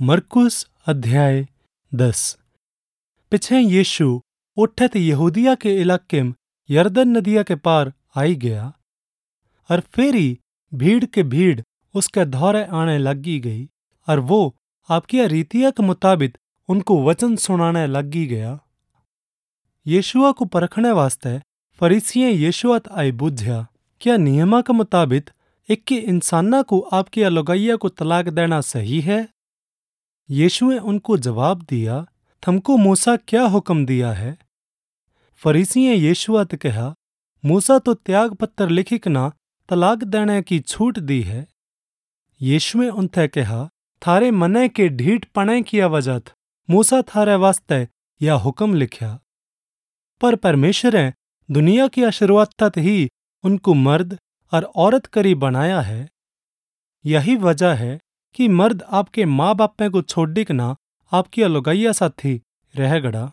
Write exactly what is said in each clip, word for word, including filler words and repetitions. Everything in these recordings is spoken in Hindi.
मरकुस अध्याय दस। पिछे यीशु उठत यहूदिया के इलाके में यरदन नदिया के पार आई गया और फेरी भीड़ के भीड़ उसके धौरे आने लगी गई और वो आपकी रीतिया के मुताबिक उनको वचन सुनाने लगी गया। यीशुआ को परखने वास्ते फरीसियों यीशुआत आई बुझया क्या नियमा के मुताबिक एक इंसाना को आपकी लुगाइया को तलाक देना सही है। यीशु ने उनको जवाब दिया, थमको मूसा क्या हुक्म दिया है। फरीसियों यीशुआत कहा, मूसा तो त्याग पत्र लिखिक ना तलाक देने की छूट दी है। यीशु ने उनसे कहा, थारे मने के ढीठ पने की वजह मूसा थारे वास्ते यह हुक्म लिखा, पर परमेश्वर ने दुनिया की शुरुआत तक ही उनको मर्द और औरत करी बनाया है। यही वजह है कि मर्द आपके माँ बाप को छोड़िक ना आपकी लुगाइया साथी रह गड़ा,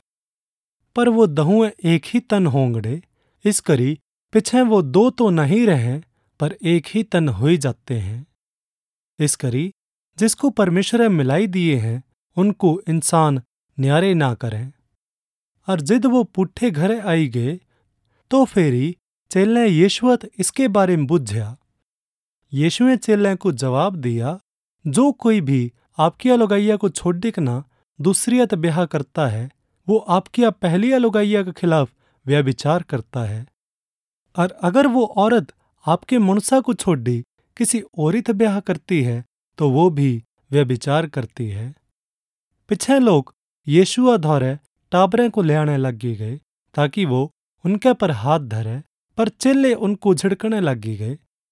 पर वो दहुए एक ही तन होंगड़े। इस करी पिछे वो दो तो नहीं रहे पर एक ही तन हो जाते हैं। इस करी जिसको परमेश्वर ने मिलाई दिए हैं उनको इंसान न्यारे ना करें। और जिद वो पुट्ठे घरे आई गए तो फेरी चेले यीशुआत इसके बारे में बुझया। यीशु ने चेले को जवाब दिया, जो कोई भी आपकी लुगाइया को छोड़िक ना दूसरियत ब्याह करता है वो आपकी पहली लुगाइया के खिलाफ व्यभिचार करता है। और अगर वो औरत आपके मुनसा को छोड़ी किसी औरत ब्याह करती है तो वो भी व्यभिचार करती है। पिछे लोग यीशुआ धौरे टाबरे को ले आने लगी गए ताकि वो उनके पर हाथ धरे, पर चेले उनको झिड़कने लगी गए।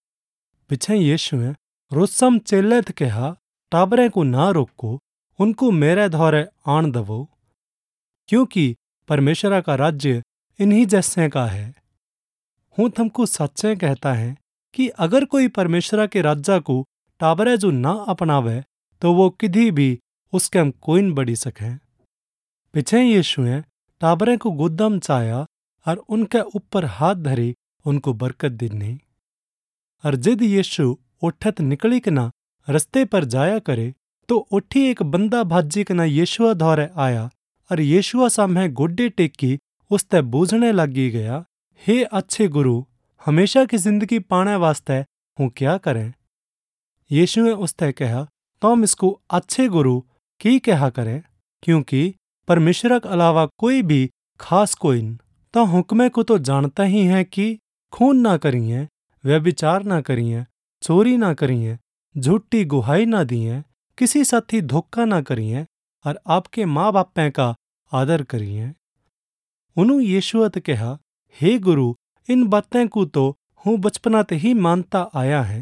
पिछे यीशु ने रोसम चेले थे कहा, टाबरे को ना रोको, उनको मेरे धौरे आन दवो, क्योंकि परमेश्वर का राज्य इन्हीं जैसे का है। हूँ तुमको सच्चे कहता है कि अगर कोई परमेश्वर के राज्य को टाबरे जो ना अपनावे तो वो किधी भी उसके हम कोई न बढ़ी सके। पिछे यीशु ने टाबरे को गुद्दम चाया और उनके ऊपर हाथ धरी उनको बरकत देनी। और जिद यीशु उठत निकली के ना रस्ते पर जाया करे तो उठी एक बंदा भाजी के ना यीशुआ धौरे आया और यीशुआ सामने गोड्डे टेकी उसते बूझने लगी गया, हे अच्छे गुरु, हमेशा की जिंदगी पाने वास्ते हूँ क्या करें। यीशु ने उसते कहा, तुम इसको अच्छे गुरु की कहा करें, क्योंकि परमेश्वर के अलावा कोई भी खास कोई न। तो हुक्मे को तो जानता ही है कि खून ना करिए, व्यभिचार ना करिए, चोरी ना करिए, झूठी गुहाई ना दिए, किसी साथी धोखा ना करिए और आपके माँ बापें का आदर करिए। उन्होंने यीशुआत कहा, हे गुरु, इन बातें को तो हूँ बचपनात ही मानता आया है।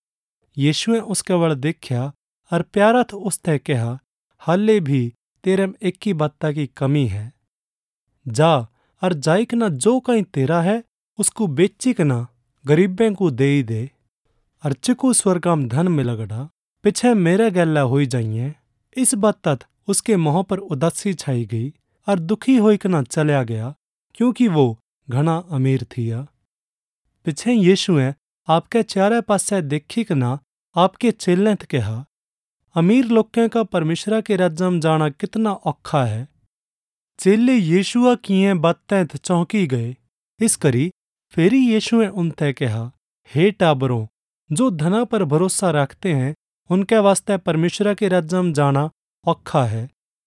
यीशु ने उसके वल देखा और प्यारा तो उससे कहा, हाले भी तेरे में एक ही बात की कमी है। जा और जाइक ना जो कहीं तेरा है उसको बेचिक ना गरीबें को दे ही दे और चिकू स्वर्गम धन मिलगड़ा, पिछे मेरे गैला हो जाइए। इस बात तक उसके मुंह पर उदासी छाई गई और दुखी होइक ना चलिया गया, क्योंकि वो घना अमीर थिया। पिछे यीशु ने आपके चारे पासे देखिक ना आपके चेले थे कहा, अमीर लोगों का परमेश्वर के राज्य में जाना कितना औखा है। चेले यीशुआ किए बातें चौंकी गए। इस करी फेरी यीशु ने उनसे कहा, हे टाबरों, जो धना पर भरोसा रखते हैं उनके वास्ते परमेश्वर के राज्य में जाना औखा है।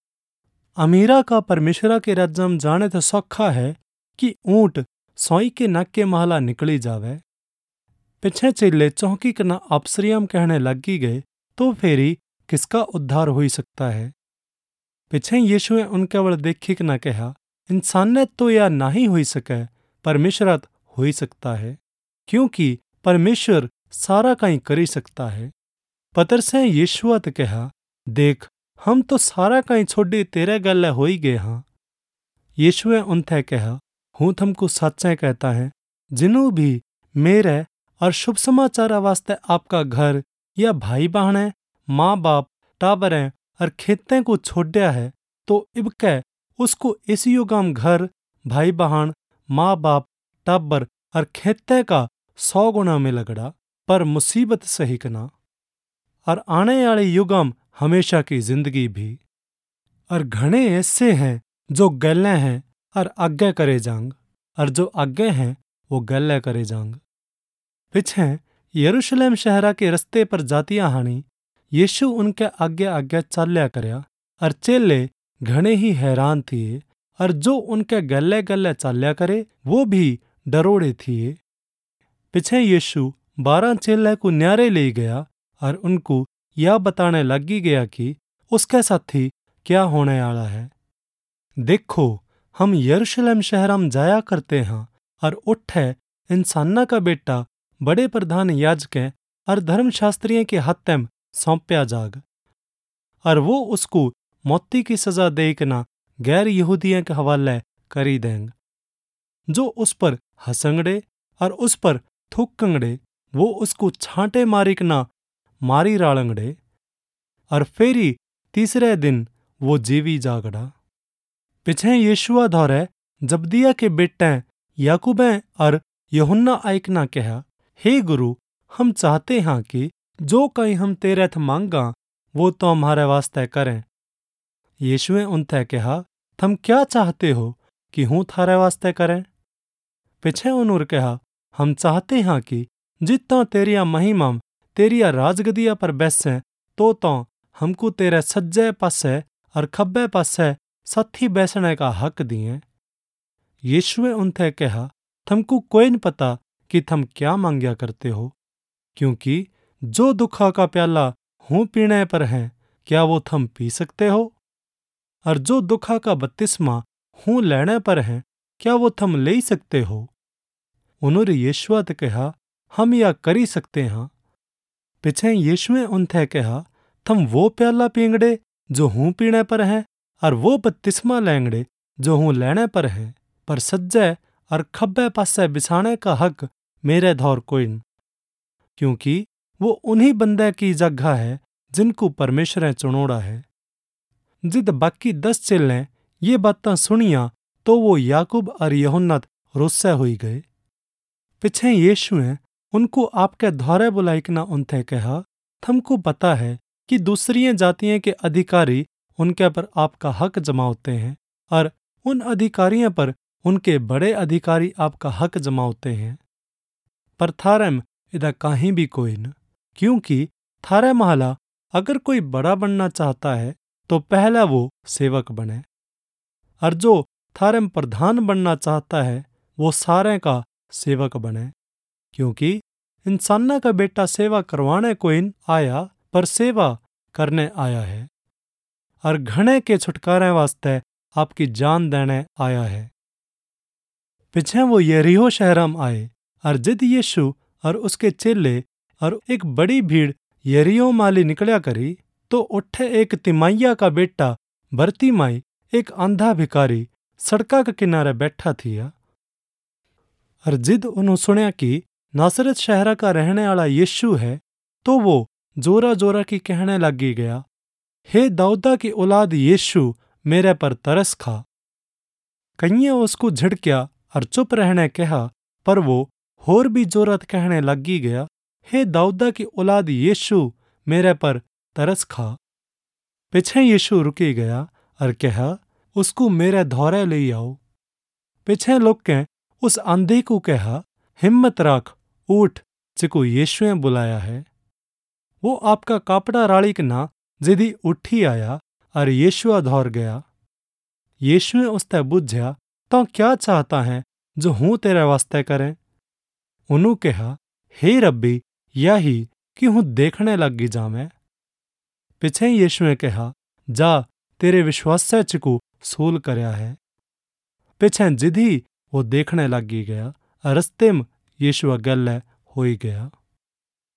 अमीरा का परमेश्वर के राज्य में जाने तो सौखा है कि ऊंट सोई के नक के महला निकली जावे। पिछे चेले चौंकी करना अप्सरियम कहने लगी गए, तो फेरी किसका उद्धार हो सकता है। पिछे यीशु ने उनके वल देखिक ना कहा, इंसानियत तो यह नहीं हो सके, परमेश्वर हो सकता है, क्योंकि परमेश्वर सारा कहीं करी सकता है। पतरस ने यीशुआत कहा, देख, हम तो सारा कहीं छोड़ी तेरे गले हो ही गए हाँ। यीशु ने उनसे कहा, हूँ तुमको सच्चे कहता है, जिन्हों भी मेरे और शुभ समाचार वास्ते आपका घर या भाई बहने, माँ बाप, टाबरें और खेतें को छोड़ा है, तो इबके उसको इस युगम घर, भाई बहन, माँ बाप, टाबर और खेते का सौ गुना में लगड़ा, पर मुसीबत सही कना। और आने वाले युगम हमेशा की जिंदगी भी। और घणे ऐसे हैं जो गैले हैं और आगे करे जांग, और जो आगे हैं वो गैले करे जांग। पिछे यरूशलेम शहरा के रस्ते पर जातिया हानी यीशु उनके आगे आगे चाल्या करया, और चेले घणे ही हैरान थिए, और जो उनके गले गले चाल्या करे वो भी डरोड़े थिए। पिछे यीशु बारह चेले को न्यारे ले गया और उनको यह बताने लगी गया कि उसके साथी क्या होने वाला है। देखो, हम यरूशलेम शहर में जाया करते हैं, और उठे इंसाना का बेटा बड़े प्रधान याजकें और धर्मशास्त्रियों के हाथ में सौंपया जाग, और वो उसको मौती की सजा देकना गैर यहूदियों के हवाले करी देंगे। जो उस पर हंसंगड़े और उस पर थूकंगड़े वो उसको छांटे मारिकना मारी रालंगड़े, और फेरी तीसरे दिन वो जीवी जागड़ा। पिछे यीशुआ धौरे जब्दिया के बेटे याकूबे और यूहन्ना आइकना कहा, हे गुरु, हम चाहते हैं कि जो कहीं हम तेरे थ मांगा वो तो हमारे वास्ते करें। यीशुए उनसे कहा, थम क्या चाहते हो कि हूँ थारे वास्ते करें? पिछे उन्होंने कहा, हम चाहते हैं कि जितना तेरिया महिमा तेरिया राजगदिया पर बैसे तो तो हमको तेरे सज्जे पासे और खब्बे पासे साथी बैसने का हक दिए। यीशुए उनसे कहा, थमको कोई न पता कि थम क्या मांग्या करते हो, क्योंकि जो दुखा का प्याला हूँ पीने पर है क्या वो थम पी सकते हो, और जो दुखा का बपतिस्मा हूँ लेने पर है क्या वो थम ले सकते हो। उन्होंने यीशुआ से कहा, हम यह करी सकते हैं। पिछे यीशुए उनसे कहा, थम वो प्याला पींगड़े जो हूँ पीने पर है, और वो बपतिस्मा लेंगड़े जो हूँ लेने पर है, पर सज्जे और खब्बे पासे बिछाने का हक मेरे धौर कोई न, क्योंकि वो उन्हीं बंदे की जगह है जिनको परमेश्वर ने चुनोड़ा है। जिद बाकी दस चेले ये बातें सुनिया तो वो याकूब और यूहन्ना रुस्से हुई गए। पिछे यीशु ने उनको आपके द्वारे बुलाइकना उनसे कहा, थमको पता है कि दूसरी जातियों के अधिकारी उनके पर आपका हक जमाते हैं, और उन अधिकारियों पर उनके बड़े अधिकारी आपका हक जमाते हैं, पर थारे में इधर कहीं भी कोई न, क्योंकि थारे महला अगर कोई बड़ा बनना चाहता है तो पहला वो सेवक बने, और जो थारे में प्रधान बनना चाहता है वो सारे का सेवक बने। क्योंकि इंसाना का बेटा सेवा करवाने कोई न आया पर सेवा करने आया है, और घणे के छुटकारे वास्ते आपकी जान देने आया है। पिछे वो यरीहो शहर में आए, और जिद यीशु और उसके चेले और एक बड़ी भीड़ यरीहो माली निकलिया करी, तो उठे एक तिमाइया का बेटा बरतिमाई एक अंधा भिखारी सड़का के किनारे बैठा थिया। और जिद उन्होंने सुनिया कि नासरत शहर का रहने वाला यीशु है, तो वो जोरा जोरा की कहने लगी गया, हे दाऊदा की औलाद यीशु, मेरे पर तरस खा। कईया उसको झिड़किया और चुप रहने कहा, पर वो होर भी जोरत कहने लगी गया, हे दाऊदा की औलाद यीशु, मेरे पर तरस खा। पिछे यीशु रुकी गया और कहा, उसको मेरे धौरे ले आओ। पिछे लोग के उस आंधी को कहा, हिम्मत रख, उठ, जिको यीशु ने बुलाया है। वो आपका कापड़ा राड़ीक ना जिदी उठी आया और यीशु धौर गया। यीशु ने उससे बुझया, तो क्या चाहता है जो हूँ तेरे वास्ते करें? उन्होंने कहा, हे रब्बी, यही कि हूँ देखने लगी जामे। पिछे यीशु ने कहा, जा, तेरे विश्वास से चिको सूल करया है। पिछे जिधी वो देखने लगी गया, रस्ते में यीशु गले होई गया।